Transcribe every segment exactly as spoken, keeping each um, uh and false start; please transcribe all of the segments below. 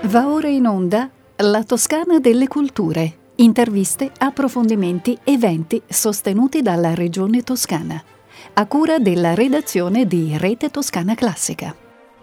Va ora in onda La Toscana delle Culture. Interviste, approfondimenti, eventi sostenuti dalla Regione Toscana. A cura della redazione di Rete Toscana Classica.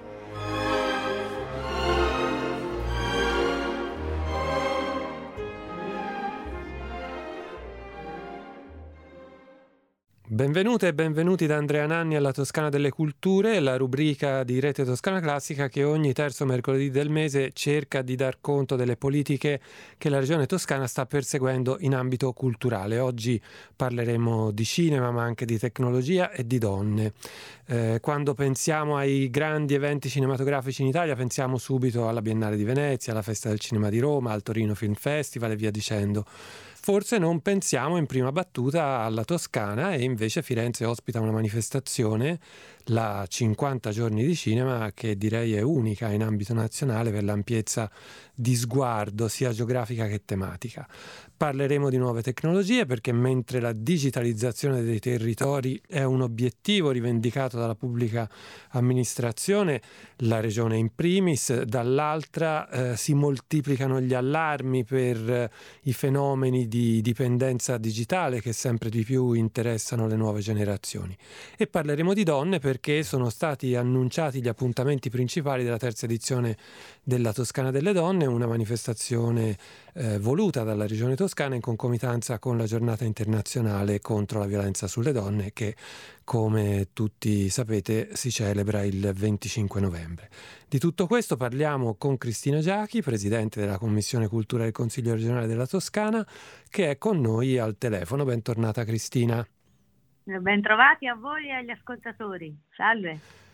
Benvenute e benvenuti da Andrea Nanni alla Toscana delle Culture, la rubrica di Rete Toscana Classica che ogni terzo mercoledì del mese cerca di dar conto delle politiche che la Regione Toscana sta perseguendo in ambito culturale. Oggi parleremo di cinema, ma anche di tecnologia e di donne. Eh, quando pensiamo ai grandi eventi cinematografici in Italia, pensiamo subito alla Biennale di Venezia, alla Festa del Cinema di Roma, al Torino Film Festival e via dicendo. Forse non pensiamo in prima battuta alla Toscana e invece Firenze ospita una manifestazione, la cinquanta giorni di cinema, che direi è unica in ambito nazionale per l'ampiezza di sguardo sia geografica che tematica. Parleremo di nuove tecnologie perché mentre la digitalizzazione dei territori è un obiettivo rivendicato dalla pubblica amministrazione, la Regione in primis, dall'altra eh, si moltiplicano gli allarmi per eh, i fenomeni di dipendenza digitale che sempre di più interessano le nuove generazioni. E parleremo di donne perché sono stati annunciati gli appuntamenti principali della terza edizione della Toscana delle Donne, una manifestazione eh, voluta dalla Regione Toscana in concomitanza con la giornata internazionale contro la violenza sulle donne che, come tutti sapete, si celebra il venticinque novembre. Di tutto questo parliamo con Cristina Giachi, Presidente della Commissione Cultura del Consiglio regionale della Toscana, che è con noi al telefono. Bentornata Cristina. Bentrovati a voi e agli ascoltatori. Salve.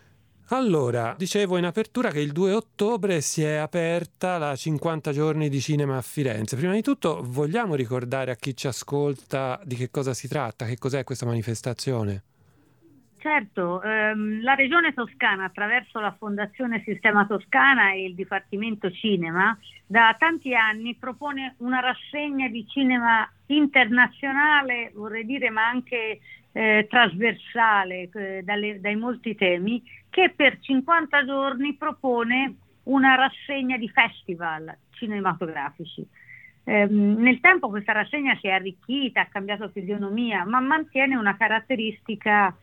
Allora, dicevo in apertura che il due ottobre si è aperta la cinquanta giorni di cinema a Firenze. Prima di tutto vogliamo ricordare a chi ci ascolta di che cosa si tratta, che cos'è questa manifestazione? Certo, ehm, la Regione Toscana attraverso la Fondazione Sistema Toscana e il Dipartimento Cinema da tanti anni propone una rassegna di cinema internazionale, vorrei dire, ma anche eh, trasversale eh, dalle, dai molti temi, che per cinquanta giorni propone una rassegna di festival cinematografici. Eh, nel tempo questa rassegna si è arricchita, ha cambiato fisionomia, ma mantiene una caratteristica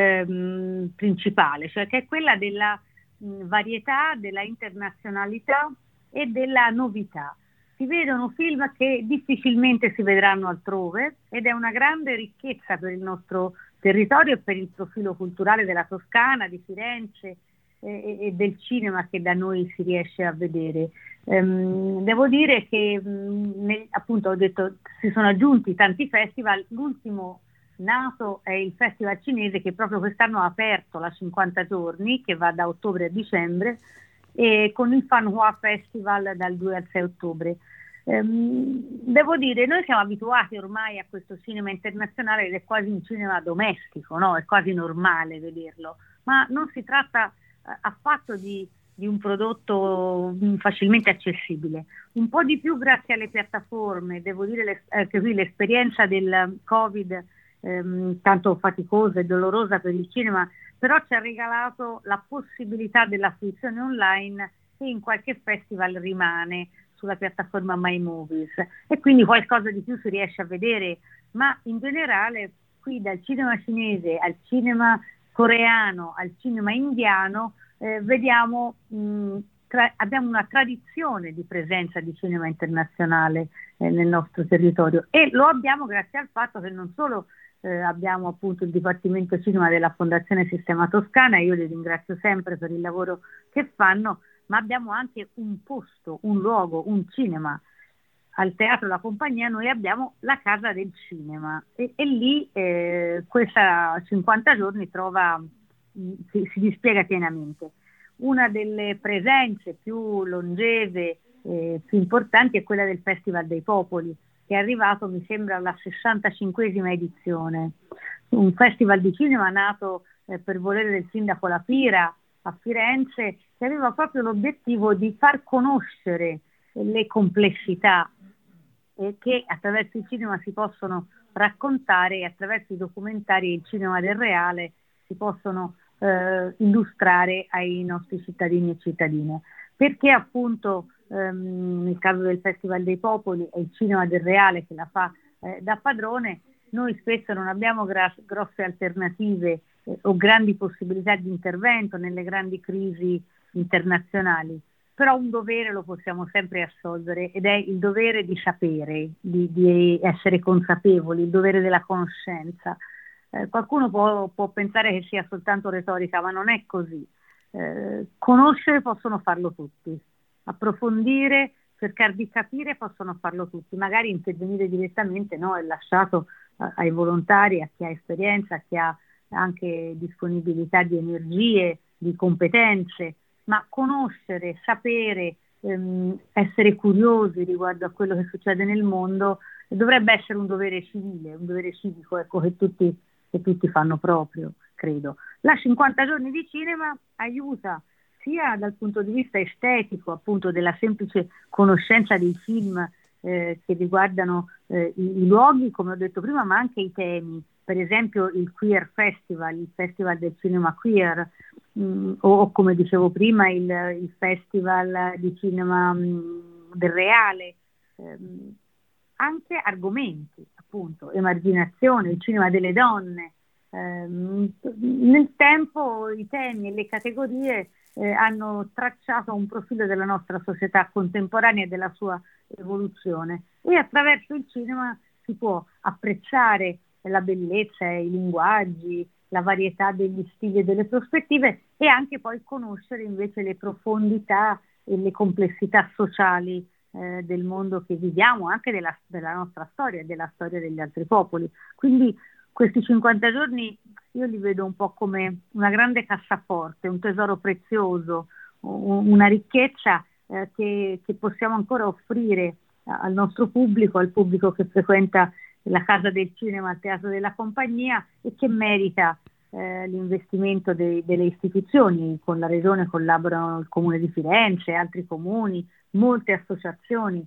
ehm, principale, cioè che è quella della mh, varietà, della internazionalità e della novità. Si vedono film che difficilmente si vedranno altrove ed è una grande ricchezza per il nostro territorio e per il profilo culturale della Toscana, di Firenze e, e del cinema che da noi si riesce a vedere. Um, devo dire che um, nel, appunto ho detto si sono aggiunti tanti festival, l'ultimo nato è il Festival Cinese che proprio quest'anno ha aperto la cinquanta giorni che va da ottobre a dicembre e con il Fan Hua Festival dal due al sei ottobre. Um, devo dire, noi siamo abituati ormai a questo cinema internazionale ed è quasi un cinema domestico, no? È quasi normale vederlo, ma non si tratta uh, affatto di, di un prodotto um, facilmente accessibile. Un po' di più grazie alle piattaforme, devo dire le, eh, che qui l'esperienza del Covid, ehm, tanto faticosa e dolorosa per il cinema, però ci ha regalato la possibilità della fruizione online che in qualche festival rimane sulla piattaforma My Movies e quindi qualcosa di più si riesce a vedere, ma in generale qui dal cinema cinese al cinema coreano al cinema indiano eh, vediamo mh, tra, abbiamo una tradizione di presenza di cinema internazionale eh, nel nostro territorio e lo abbiamo grazie al fatto che non solo eh, abbiamo appunto il Dipartimento Cinema della Fondazione Sistema Toscana, io li ringrazio sempre per il lavoro che fanno, ma abbiamo anche un posto, un luogo, un cinema. Al Teatro La Compagnia noi abbiamo la Casa del Cinema e, e lì eh, questa cinquanta giorni trova, mh, si, si dispiega pienamente. Una delle presenze più longeve, eh, più importanti è quella del Festival dei Popoli, che è arrivato, mi sembra, alla sessantacinquesima edizione. Un festival di cinema nato eh, per volere del sindaco La Pira a Firenze, che aveva proprio l'obiettivo di far conoscere le complessità eh, che attraverso il cinema si possono raccontare e attraverso i documentari e il cinema del reale si possono eh, illustrare ai nostri cittadini e cittadine. Perché appunto ehm, nel caso del Festival dei Popoli è il Cinema del Reale che la fa eh, da padrone. Noi spesso non abbiamo gra- grosse alternative eh, o grandi possibilità di intervento nelle grandi crisi internazionali, però un dovere lo possiamo sempre assolvere, ed è il dovere di sapere, di, di essere consapevoli, il dovere della conoscenza. Eh, qualcuno può, può pensare che sia soltanto retorica, ma non è così. Eh, conoscere possono farlo tutti, approfondire, cercare di capire possono farlo tutti, magari intervenire direttamente no, è lasciato eh, ai volontari, a chi ha esperienza, a chi ha anche disponibilità di energie, di competenze, ma conoscere, sapere, ehm, essere curiosi riguardo a quello che succede nel mondo dovrebbe essere un dovere civile, un dovere civico, ecco, che tutti, che tutti fanno proprio, credo. La cinquanta giorni di cinema aiuta sia dal punto di vista estetico, appunto della semplice conoscenza dei film eh, che riguardano eh, i, i luoghi, come ho detto prima, ma anche i temi. Per esempio il Queer Festival, il Festival del Cinema Queer, mh, o come dicevo prima il, il Festival di Cinema mh, del Reale, ehm, anche argomenti, appunto, emarginazione, il cinema delle donne. Ehm, nel tempo i temi e le categorie eh, hanno tracciato un profilo della nostra società contemporanea e della sua evoluzione, e attraverso il cinema si può apprezzare la bellezza, i linguaggi, la varietà degli stili e delle prospettive, e anche poi conoscere invece le profondità e le complessità sociali eh, del mondo che viviamo, anche della, della nostra storia e della storia degli altri popoli. Quindi questi cinquanta giorni io li vedo un po' come una grande cassaforte, un tesoro prezioso, una ricchezza eh, che, che possiamo ancora offrire al nostro pubblico, al pubblico che frequenta la Casa del Cinema, il Teatro della Compagnia, e che merita eh, l'investimento de- delle istituzioni. Con la Regione collaborano il Comune di Firenze, altri comuni, molte associazioni.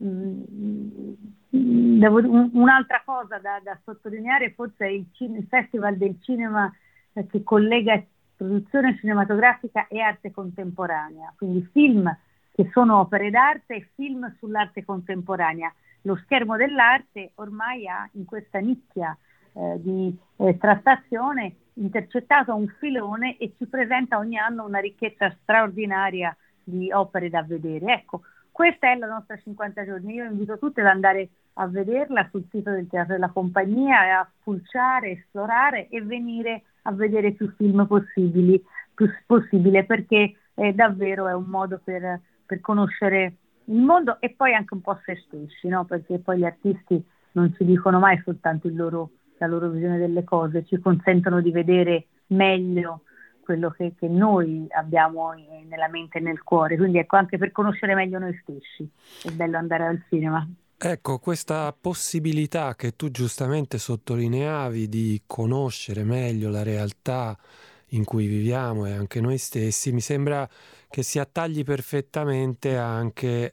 Mm, devo, un, un'altra cosa da, da sottolineare forse è il, cin- il Festival del Cinema eh, che collega produzione cinematografica e arte contemporanea, quindi film che sono opere d'arte e film sull'arte contemporanea. Lo schermo dell'arte ormai ha in questa nicchia eh, di eh, trattazione intercettato un filone e ci presenta ogni anno una ricchezza straordinaria di opere da vedere. Ecco, questa è la nostra cinquanta giorni. Io invito tutti ad andare a vederla sul sito del Teatro della Compagnia, a spulciare, esplorare e venire a vedere più film possibili, più possibile, perché eh, davvero è un modo per, per conoscere il mondo e poi anche un po' se stessi, no? Perché poi gli artisti non ci dicono mai soltanto il loro, la loro visione delle cose, ci consentono di vedere meglio quello che, che noi abbiamo nella mente e nel cuore. Quindi ecco, anche per conoscere meglio noi stessi è bello andare al cinema. Ecco, questa possibilità che tu giustamente sottolineavi di conoscere meglio la realtà in cui viviamo e anche noi stessi, mi sembra che si attagli perfettamente anche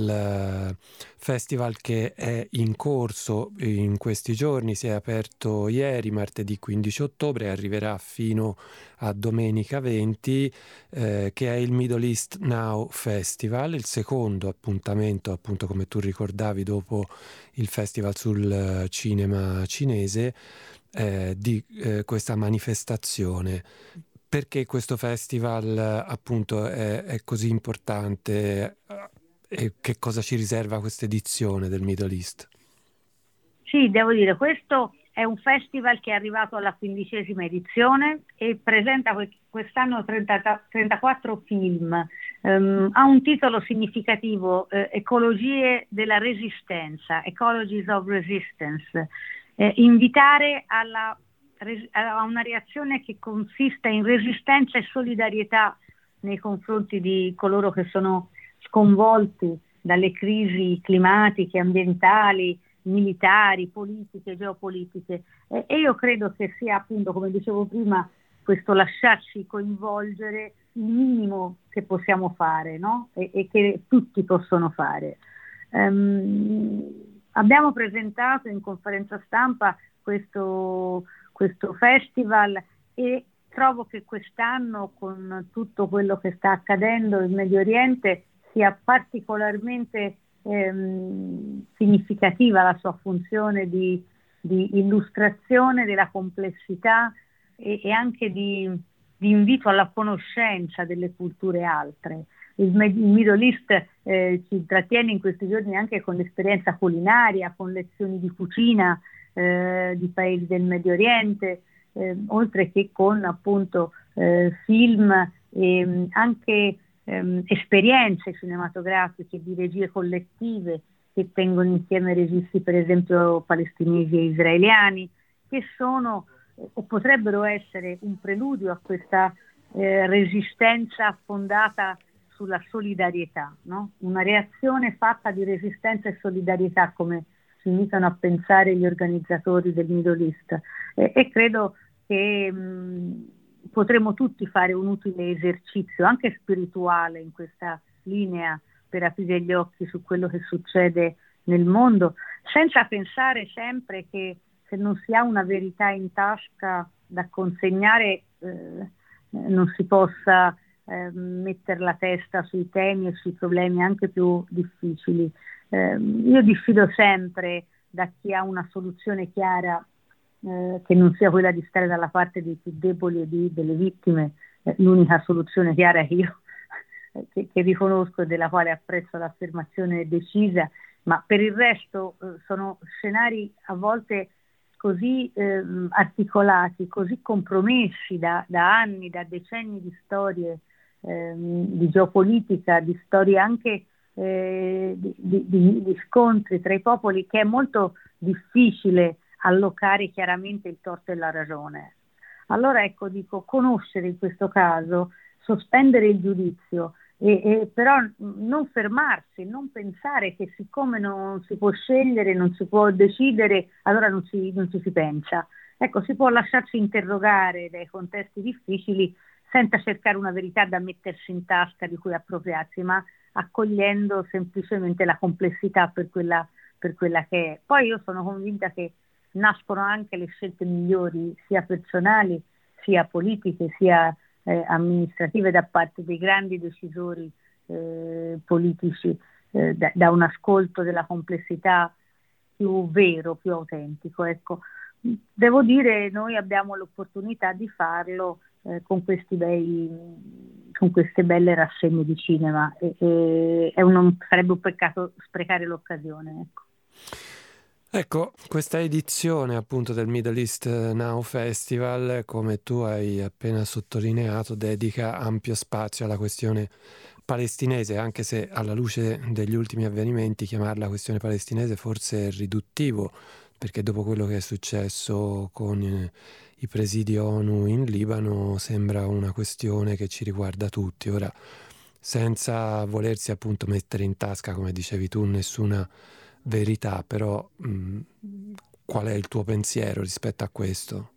al festival che è in corso in questi giorni. Si è aperto ieri, martedì quindici ottobre, e arriverà fino a domenica venti, eh, che è il Middle East Now Festival, il secondo appuntamento, appunto come tu ricordavi, dopo il festival sul cinema cinese, eh, di eh, questa manifestazione. Perché questo festival appunto è, è così importante e che cosa ci riserva questa edizione del Middle East? Sì, devo dire, questo è un festival che è arrivato alla quindicesima edizione e presenta quest'anno trenta, trentaquattro film. Um, ha un titolo significativo, eh, Ecologie della Resistenza, Ecologies of Resistance, eh, invitare alla a una reazione che consista in resistenza e solidarietà nei confronti di coloro che sono sconvolti dalle crisi climatiche, ambientali, militari, politiche, geopolitiche. E, e io credo che sia, appunto, come dicevo prima, questo lasciarci coinvolgere il minimo che possiamo fare, no? E, e che tutti possono fare. Um, abbiamo presentato in conferenza stampa questo questo festival e trovo che quest'anno, con tutto quello che sta accadendo in Medio Oriente, sia particolarmente ehm, significativa la sua funzione di, di illustrazione della complessità e, e anche di, di invito alla conoscenza delle culture altre. Il, il Middle East eh, ci intrattiene in questi giorni anche con l'esperienza culinaria, con lezioni di cucina eh, di paesi del Medio Oriente, eh, oltre che con appunto eh, film e anche ehm, esperienze cinematografiche di regie collettive che tengono insieme registi per esempio palestinesi e israeliani, che sono o potrebbero essere un preludio a questa eh, resistenza fondata sulla solidarietà, no? Una reazione fatta di resistenza e solidarietà, come si invitano a pensare gli organizzatori del Middle East, e, e credo che mh, potremo tutti fare un utile esercizio anche spirituale in questa linea per aprire gli occhi su quello che succede nel mondo, senza pensare sempre che se non si ha una verità in tasca da consegnare eh, non si possa eh, mettere la testa sui temi e sui problemi anche più difficili. Eh, io diffido sempre da chi ha una soluzione chiara, eh, che non sia quella di stare dalla parte dei più deboli e di, delle vittime. Eh, l'unica soluzione chiara che io che, che riconosco e della quale apprezzo l'affermazione decisa, ma per il resto eh, sono scenari a volte così eh, articolati, così compromessi da, da anni, da decenni di storie eh, di geopolitica, di storie anche eh, di, di, di scontri tra i popoli, che è molto difficile allocare chiaramente il torto e la ragione. Allora ecco, dico, conoscere in questo caso, sospendere il giudizio, e, e però non fermarsi, non pensare che siccome non si può scegliere, non si può decidere, allora non ci, non ci si pensa. Ecco, si può lasciarsi interrogare dai contesti difficili senza cercare una verità da mettersi in tasca di cui appropriarsi, ma accogliendo semplicemente la complessità per quella, per quella che è. Poi io sono convinta che nascono anche le scelte migliori, sia personali, sia politiche, sia eh, amministrative, da parte dei grandi decisori eh, politici, eh, da, da un ascolto della complessità più vero, più autentico. Ecco, devo dire, noi abbiamo l'opportunità di farlo eh, con questi bei, con queste belle rassegne di cinema, e, e è un, sarebbe un peccato sprecare l'occasione. Ecco. Ecco, questa edizione appunto del Middle East Now Festival, come tu hai appena sottolineato, dedica ampio spazio alla questione palestinese, anche se alla luce degli ultimi avvenimenti chiamarla questione palestinese forse è riduttivo, perché dopo quello che è successo con i presidi ONU in Libano sembra una questione che ci riguarda tutti. Ora, senza volersi appunto mettere in tasca, come dicevi tu, nessuna verità, però mh, qual è il tuo pensiero rispetto a questo?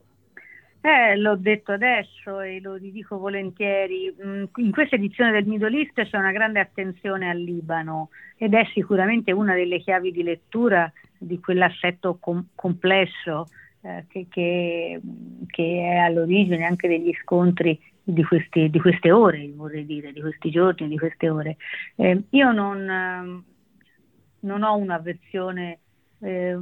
Eh, l'ho detto adesso e lo ridico volentieri. In questa edizione del Middle East c'è una grande attenzione al Libano ed è sicuramente una delle chiavi di lettura di quell'assetto com- complesso eh, che, che, che è all'origine anche degli scontri di, questi, di queste ore, vorrei dire, di questi giorni, di queste ore. Eh, io non... non ho una versione eh,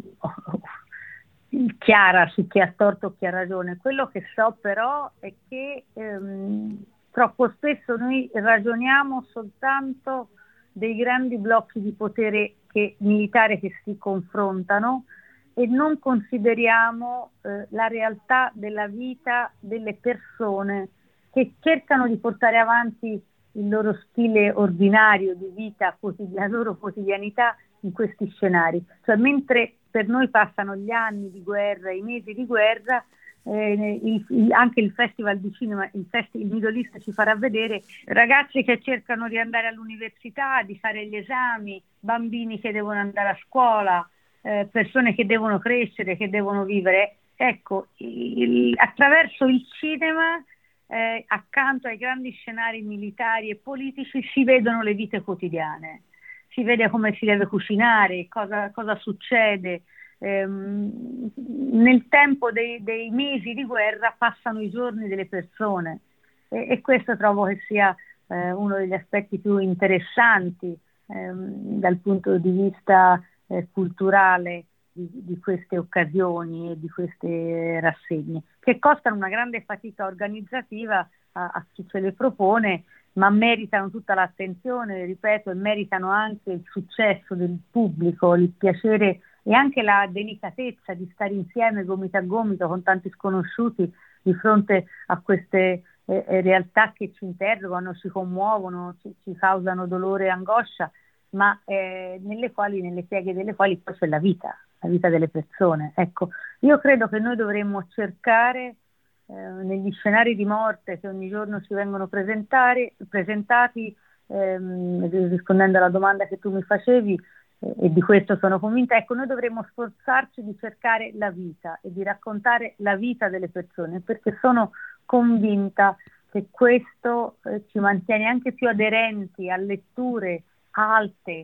chiara su chi ha torto o chi ha ragione. Quello che so però è che ehm, troppo spesso noi ragioniamo soltanto dei grandi blocchi di potere che, militare che si confrontano e non consideriamo eh, la realtà della vita delle persone che cercano di portare avanti il loro stile ordinario di vita, la loro quotidianità in questi scenari. Cioè, mentre per noi passano gli anni di guerra, i mesi di guerra, eh, il, il, anche il festival di cinema, il, festi, il Middle East ci farà vedere ragazzi che cercano di andare all'università, di fare gli esami, bambini che devono andare a scuola, eh, persone che devono crescere, che devono vivere. Ecco, il, attraverso il cinema, Eh, accanto ai grandi scenari militari e politici, si vedono le vite quotidiane, si vede come si deve cucinare, cosa, cosa succede. Ehm, nel tempo dei, dei mesi di guerra passano i giorni delle persone e, e questo trovo che sia eh, uno degli aspetti più interessanti ehm, dal punto di vista eh, culturale di, di queste occasioni e di queste rassegne, che costano una grande fatica organizzativa a, a chi ce le propone, ma meritano tutta l'attenzione, ripeto, e meritano anche il successo del pubblico, il piacere e anche la delicatezza di stare insieme gomito a gomito con tanti sconosciuti di fronte a queste eh, realtà che ci interrogano, ci commuovono, ci, ci causano dolore e angoscia, ma eh, nelle quali, nelle pieghe delle quali poi c'è la vita, la vita delle persone. Ecco, io credo che noi dovremmo cercare Eh, negli scenari di morte che ogni giorno ci vengono presentare, presentati, ehm, rispondendo alla domanda che tu mi facevi, eh, e di questo sono convinta, ecco, noi dovremmo sforzarci di cercare la vita e di raccontare la vita delle persone, perché sono convinta che questo eh, ci mantiene anche più aderenti a letture alte,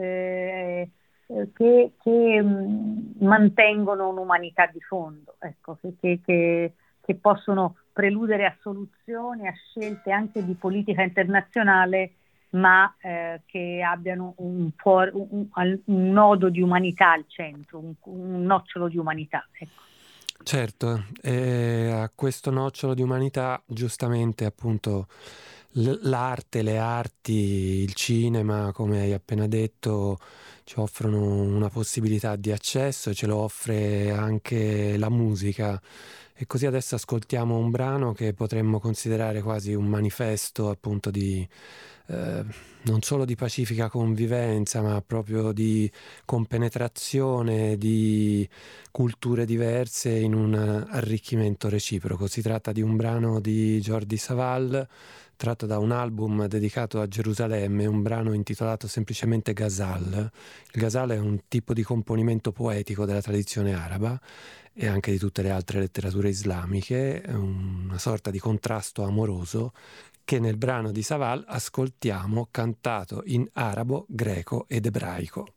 eh, eh, che, che mh, mantengono un'umanità di fondo, ecco, che, che, che che possono preludere a soluzioni, a scelte anche di politica internazionale, ma eh, che abbiano un, for- un, un, un nodo di umanità al centro, un, un nocciolo di umanità. Ecco. Certo, e a questo nocciolo di umanità giustamente appunto l'arte, le arti, il cinema, come hai appena detto, ci offrono una possibilità di accesso, ce lo offre anche la musica. E così adesso ascoltiamo un brano che potremmo considerare quasi un manifesto appunto di eh, non solo di pacifica convivenza, ma proprio di compenetrazione di culture diverse in un arricchimento reciproco. Si tratta di un brano di Jordi Savall tratto da un album dedicato a Gerusalemme, un brano intitolato semplicemente Ghazal. Il Ghazal è un tipo di componimento poetico della tradizione araba e anche di tutte le altre letterature islamiche, una sorta di contrasto amoroso che nel brano di Savall ascoltiamo cantato in arabo, greco ed ebraico.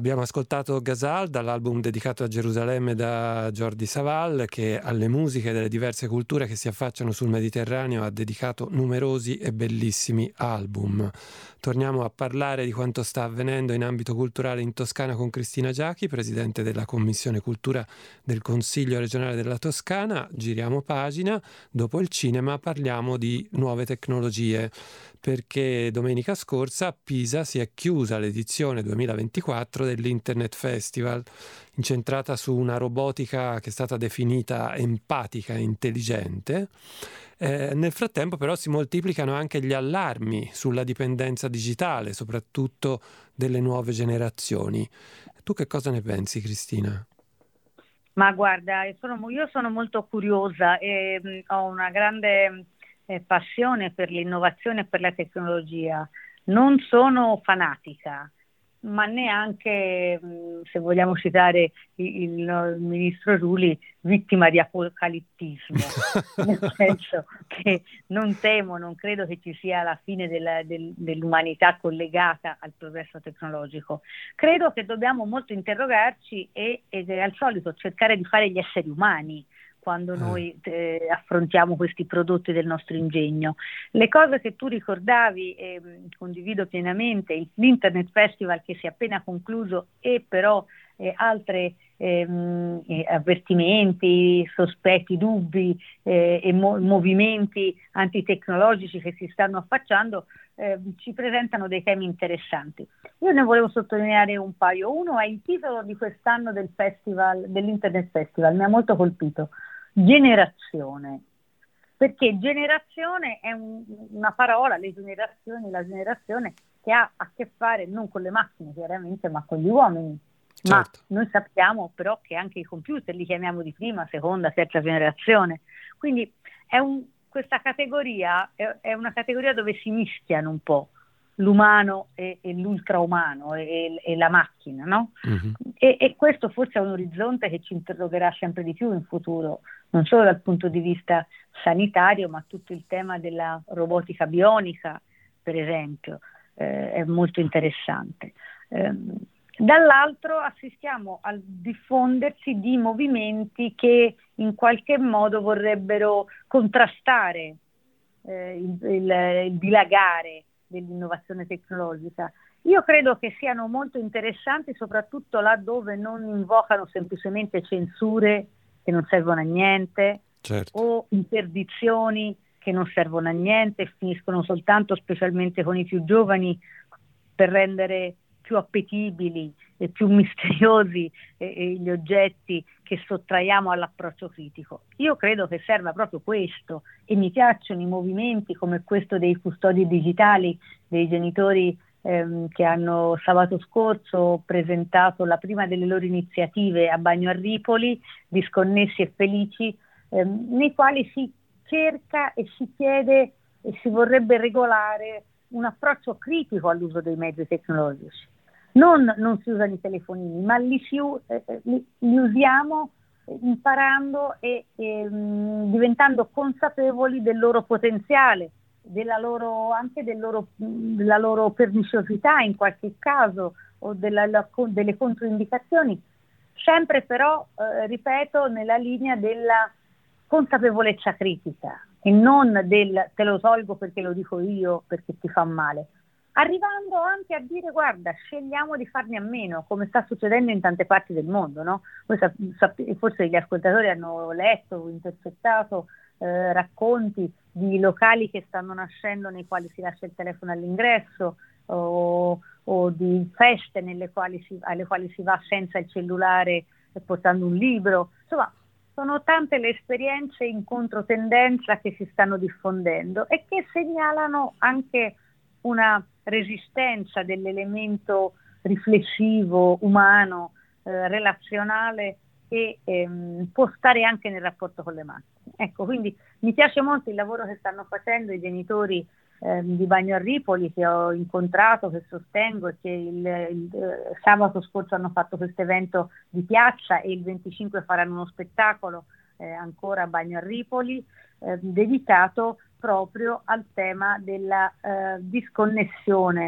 Abbiamo ascoltato Ghazal dall'album dedicato a Gerusalemme da Jordi Savall, che alle musiche delle diverse culture che si affacciano sul Mediterraneo ha dedicato numerosi e bellissimi album. Torniamo a parlare di quanto sta avvenendo in ambito culturale in Toscana con Cristina Giachi, presidente della Commissione Cultura del Consiglio regionale della Toscana. Giriamo pagina. Dopo il cinema parliamo di nuove tecnologie, perché domenica scorsa a Pisa si è chiusa l'edizione duemilaventiquattro dell'Internet Festival, incentrata su una robotica che è stata definita empatica e intelligente. Eh, nel frattempo però si moltiplicano anche gli allarmi sulla dipendenza digitale, soprattutto delle nuove generazioni. Tu che cosa ne pensi, Cristina? Ma guarda, io sono, io sono molto curiosa e mh, ho una grande eh, passione per l'innovazione e per la tecnologia. Non sono fanatica, ma neanche, mh, se vogliamo citare il, il, il ministro Rulli, vittima di apocalittismo, nel senso che non temo, non credo che ci sia la fine della, del, dell'umanità collegata al progresso tecnologico. Credo che dobbiamo molto interrogarci e, e al solito cercare di fare gli esseri umani quando noi eh, affrontiamo questi prodotti del nostro ingegno. Le cose che tu ricordavi, eh, condivido pienamente, il, l'Internet Festival che si è appena concluso e però eh, altre ehm, eh, avvertimenti, sospetti, dubbi eh, e mo- movimenti antitecnologici che si stanno affacciando eh, ci presentano dei temi interessanti. Io ne volevo sottolineare un paio. Uno è il titolo di quest'anno del festival, dell'Internet Festival, mi ha molto colpito. Generazione, perché generazione è un, una parola, le generazioni, la generazione che ha a che fare non con le macchine chiaramente, ma con gli uomini. Certo. Ma noi sappiamo però che anche i computer li chiamiamo di prima, seconda, terza generazione. Quindi è un, questa categoria è, è una categoria dove si mischiano un po' l'umano e, e l'ultraumano e, e la macchina, no? Mm-hmm. E, e questo forse è un orizzonte che ci interrogerà sempre di più in futuro, non solo dal punto di vista sanitario, ma tutto il tema della robotica bionica, per esempio, eh, è molto interessante. Eh, dall'altro assistiamo al diffondersi di movimenti che in qualche modo vorrebbero contrastare eh, il, il, il dilagare dell'innovazione tecnologica. Io credo che siano molto interessanti soprattutto laddove non invocano semplicemente censure che non servono a niente, certo, o interdizioni che non servono a niente e finiscono soltanto, specialmente con i più giovani, per rendere più appetibili e più misteriosi eh, eh, gli oggetti che sottraiamo all'approccio critico. Io credo che serva proprio questo e mi piacciono i movimenti come questo dei custodi digitali, dei genitori ehm, che hanno sabato scorso presentato la prima delle loro iniziative a Bagno a Ripoli, Disconnessi e Felici, ehm, nei quali si cerca e si chiede e si vorrebbe regolare un approccio critico all'uso dei mezzi tecnologici. Non, non si usano i telefonini, ma li, si, eh, li, li usiamo imparando e, e mh, diventando consapevoli del loro potenziale, della loro, anche del loro, della loro perniciosità in qualche caso o della, la, delle controindicazioni, sempre però, eh, ripeto, nella linea della consapevolezza critica e non del te lo tolgo perché lo dico io perché ti fa male. Arrivando anche a dire guarda, scegliamo di farne a meno, come sta succedendo in tante parti del mondo, no? Forse gli ascoltatori hanno letto o intercettato eh, racconti di locali che stanno nascendo nei quali si lascia il telefono all'ingresso o, o di feste nelle quali si, alle quali si va senza il cellulare e portando un libro. Insomma, sono tante le esperienze in controtendenza che si stanno diffondendo e che segnalano anche una resistenza dell'elemento riflessivo, umano, eh, relazionale che ehm, può stare anche nel rapporto con le macchine. Ecco, quindi mi piace molto il lavoro che stanno facendo i genitori ehm, di Bagno a Ripoli che ho incontrato, che sostengo e che il, il eh, sabato scorso hanno fatto questo evento di piazza e il venticinque faranno uno spettacolo eh, ancora a Bagno a Ripoli eh, dedicato proprio al tema della eh, disconnessione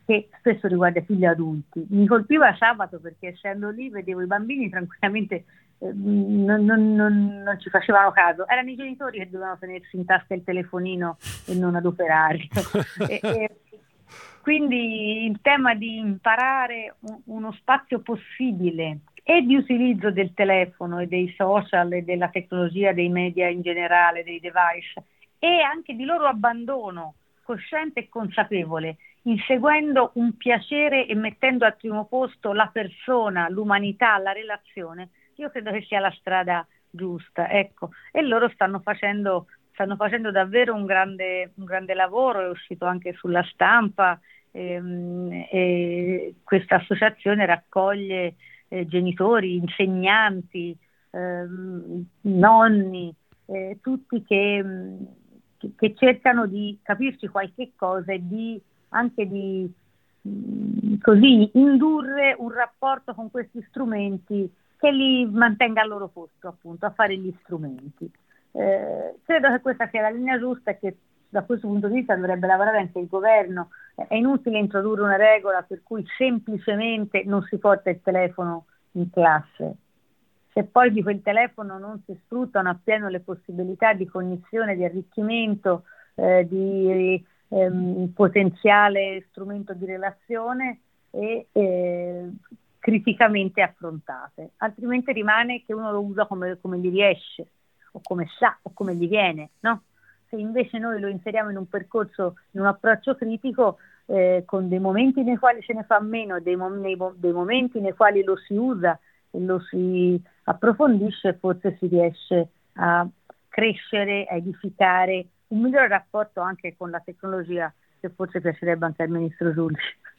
che spesso riguarda figli adulti. Mi colpiva sabato perché essendo lì vedevo i bambini tranquillamente, eh, non, non, non, non ci facevano caso, erano i genitori che dovevano tenersi in tasca il telefonino e non adoperarlo. e, e, quindi il tema di imparare un, uno spazio possibile e di utilizzo del telefono e dei social e della tecnologia, dei media in generale, dei device, e anche di loro abbandono cosciente e consapevole, inseguendo un piacere e mettendo al primo posto la persona, l'umanità, la relazione, io credo che sia la strada giusta, ecco. E loro stanno facendo, stanno facendo davvero un grande, un grande lavoro, è uscito anche sulla stampa, ehm, e questa associazione raccoglie eh, genitori, insegnanti, ehm, nonni, eh, tutti che, che cercano di capirci qualche cosa e di anche di mh, così indurre un rapporto con questi strumenti che li mantenga al loro posto, appunto, a fare gli strumenti. Eh, credo che questa sia la linea giusta e che da questo punto di vista dovrebbe lavorare anche il governo. È inutile introdurre una regola per cui semplicemente non si porta il telefono in classe. Se poi di quel telefono non si sfruttano appieno le possibilità di cognizione, di arricchimento, eh, di ehm, potenziale strumento di relazione e eh, criticamente affrontate, altrimenti rimane che uno lo usa come, come gli riesce o come sa o come gli viene, no? Se invece noi lo inseriamo in un percorso, in un approccio critico, eh, con dei momenti nei quali se ne fa meno, dei, mom- dei, dei momenti nei quali lo si usa e lo si approfondisce, forse si riesce a crescere, a edificare un migliore rapporto anche con la tecnologia, che forse piacerebbe anche al ministro Giulli.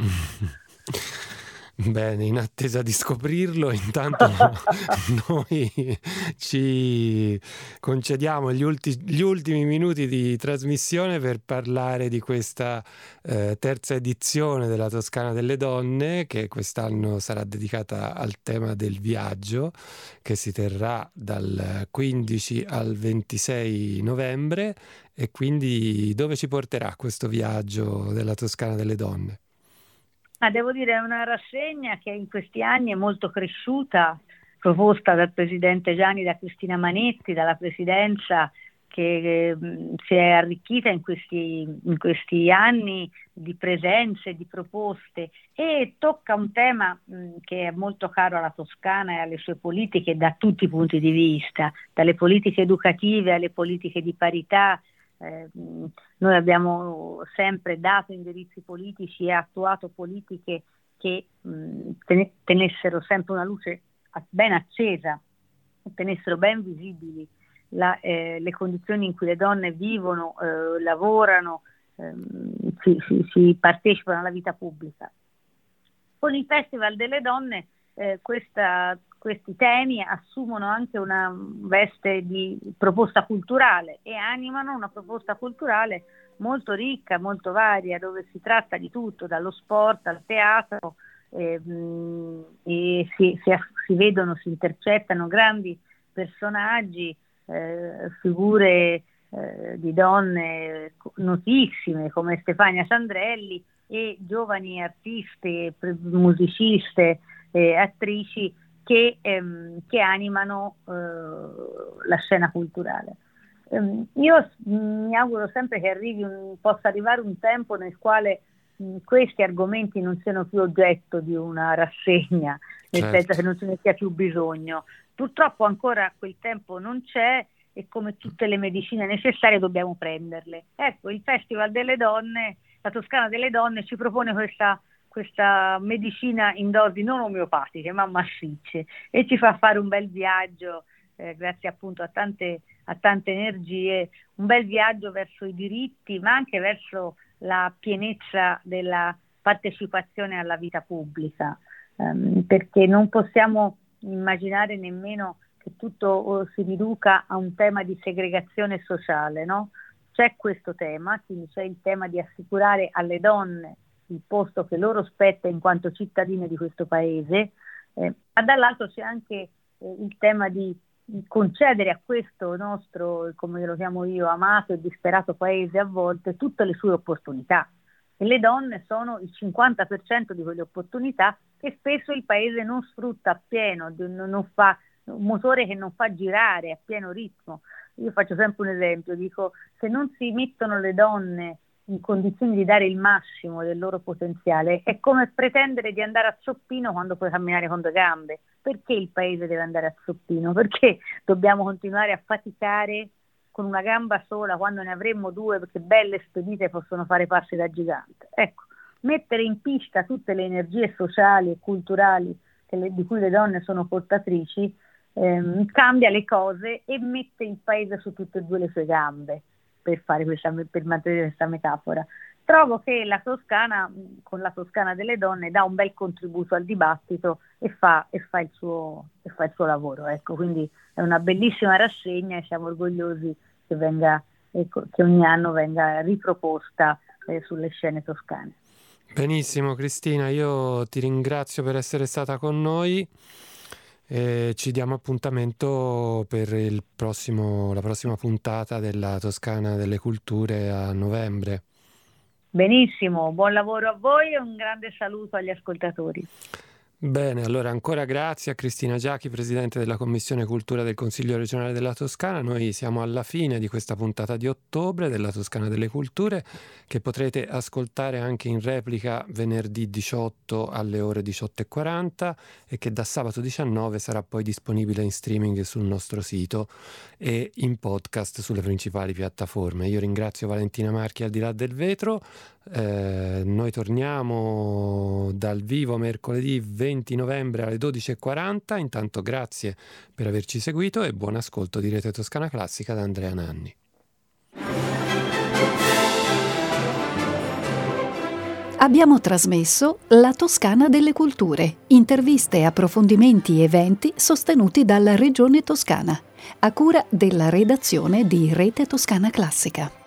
Bene, in attesa di scoprirlo, intanto noi ci concediamo gli, ulti- gli ultimi minuti di trasmissione per parlare di questa eh, terza edizione della Toscana delle Donne, che quest'anno sarà dedicata al tema del viaggio, che si terrà dal quindici al ventisei novembre. E quindi dove ci porterà questo viaggio della Toscana delle Donne? Ah, devo dire, è una rassegna che in questi anni è molto cresciuta, proposta dal presidente Gianni, da Cristina Manetti, dalla presidenza, che eh, si è arricchita in questi, in questi anni di presenze, di proposte, e tocca un tema mh, che è molto caro alla Toscana e alle sue politiche da tutti i punti di vista, dalle politiche educative alle politiche di parità. Eh, noi abbiamo sempre dato indirizzi politici e attuato politiche che mh, tenessero sempre una luce ben accesa, tenessero ben visibili la, eh, le condizioni in cui le donne vivono, eh, lavorano, ehm, si, si, si partecipano alla vita pubblica. Con il Festival delle Donne eh, questa, questi temi assumono anche una veste di proposta culturale e animano una proposta culturale molto ricca, molto varia, dove si tratta di tutto, dallo sport al teatro, eh, e si, si, si vedono, si intercettano grandi personaggi, eh, figure eh, di donne notissime come Stefania Sandrelli e giovani artiste, musiciste, eh, attrici che, ehm, che animano eh, la scena culturale. Um, io mh, mi auguro sempre che arrivi un, possa arrivare un tempo nel quale mh, questi argomenti non siano più oggetto di una rassegna, nel Certo. senso che non ce ne sia più bisogno. Purtroppo ancora quel tempo non c'è e come tutte le medicine necessarie dobbiamo prenderle. Ecco, il Festival delle Donne, la Toscana delle Donne, ci propone questa, questa medicina in dosi non omeopatiche ma massicce e ci fa fare un bel viaggio, eh, grazie appunto a tante, a tante energie, un bel viaggio verso i diritti ma anche verso la pienezza della partecipazione alla vita pubblica, ehm, perché non possiamo immaginare nemmeno che tutto oh, si riduca a un tema di segregazione sociale, no? C'è questo tema, quindi c'è il tema di assicurare alle donne il posto che loro spetta in quanto cittadine di questo paese, eh, ma dall'altro c'è anche eh, il tema di concedere a questo nostro, come lo chiamo io, amato e disperato paese a volte tutte le sue opportunità. e le donne sono il cinquanta per cento di quelle opportunità che spesso il paese non sfrutta appieno, non fa un motore che non fa girare a pieno ritmo. Io faccio sempre un esempio, dico, se non si mettono le donne in condizioni di dare il massimo del loro potenziale, è come pretendere di andare a zoppino quando puoi camminare con due gambe. Perché il paese deve andare a zoppino? Perché dobbiamo continuare a faticare con una gamba sola quando ne avremmo due, perché belle spedite possono fare passi da gigante? Ecco, mettere in pista tutte le energie sociali e culturali che le, di cui le donne sono portatrici ehm, cambia le cose e mette il paese su tutte e due le sue gambe, per fare questa, per mantenere questa metafora. Trovo che la Toscana, con la Toscana delle donne, dà un bel contributo al dibattito e fa, e fa, il, suo, e fa il suo lavoro. Ecco, quindi è una bellissima rassegna e siamo orgogliosi che, venga, ecco, che ogni anno venga riproposta eh, sulle scene toscane. Benissimo Cristina, io ti ringrazio per essere stata con noi e ci diamo appuntamento per il prossimo, la prossima puntata della Toscana delle Culture a novembre. Benissimo, buon lavoro a voi e un grande saluto agli ascoltatori. Bene, allora ancora grazie a Cristina Giachi, Presidente della Commissione Cultura del Consiglio regionale della Toscana. Noi siamo alla fine di questa puntata di ottobre della Toscana delle Culture, che potrete ascoltare anche in replica venerdì diciotto alle ore diciotto e quaranta e che da sabato diciannove sarà poi disponibile in streaming sul nostro sito e in podcast sulle principali piattaforme. Io ringrazio Valentina Marchi al di là del vetro. Eh, noi torniamo dal vivo mercoledì venti novembre alle dodici e quaranta. Intanto grazie per averci seguito e buon ascolto di Rete Toscana Classica da Andrea Nanni. Abbiamo trasmesso La Toscana delle Culture, interviste, approfondimenti e eventi sostenuti dalla Regione Toscana, a cura della redazione di Rete Toscana Classica.